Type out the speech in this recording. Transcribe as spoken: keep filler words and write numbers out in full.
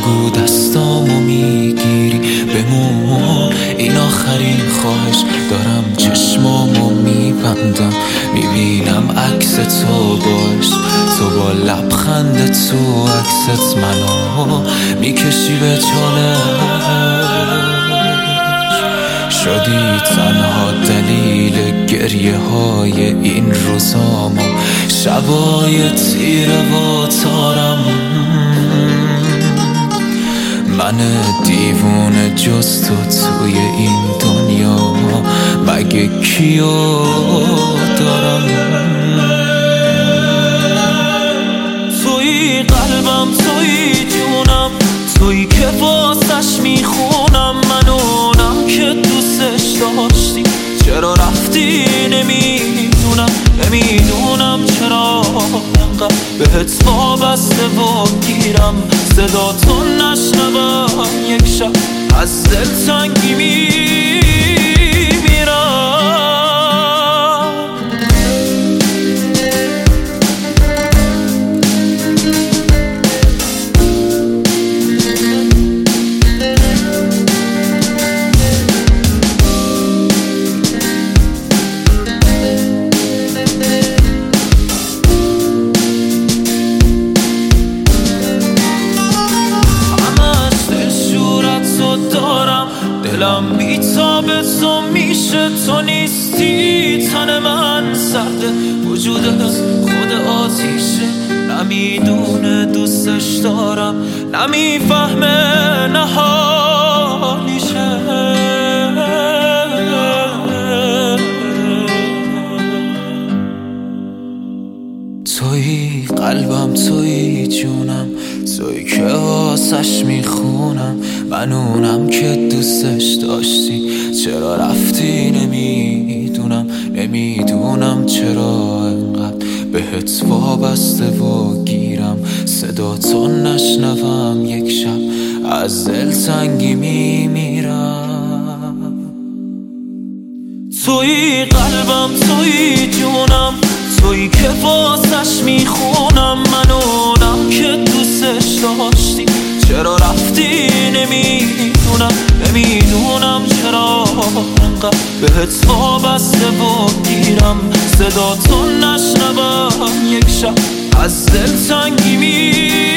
بگو دستامو میگیری بمون، این آخرین خواهش دارم. چشمامو میبندم میبینم عکس تو باش، تو با لبخند تو عکست منو میکشی به چالش. شدی تنها دلیل گریه های این روزامو، شبای تیره و تارم. من دیوونه جز تو توی این دنیا مگه کیو دارم؟ توی قلبم، توی جونم، توی که واسش میخونم. من اونم که دوستش داشتی، چرا رفتی نمیدونم. نمیدونم چرا انقدر بهت وابسته و گیرم. صدا تو نشنوم یک شب از دل تنگی میمیرم. دلم بیتابه تو میشه، تو نیستی. تن من سرده، وجودت خود آتیشه. نمیدونه دوستش دارم، نمیفهمه نه حالیشه. توی قلبم، توی جونم، توی که واسش میخونم. من اونم که دوستش داشتی، چرا رفتی نمیدونم. نمیدونم چرا انقدر بهت وابسته و گیرم. صدا تو نشنوم یک شب از دل تنگی میمیرم. توی قلبم، توی جونم، توی که واسش میخونم. من اونم که دوستش داشتی، چرا رفتی نمیدونم. نمیدونم چرا انقدر بهت وابسته و گیرم. صدا تو نشنوم یک شب از دل تنگی میمیرم.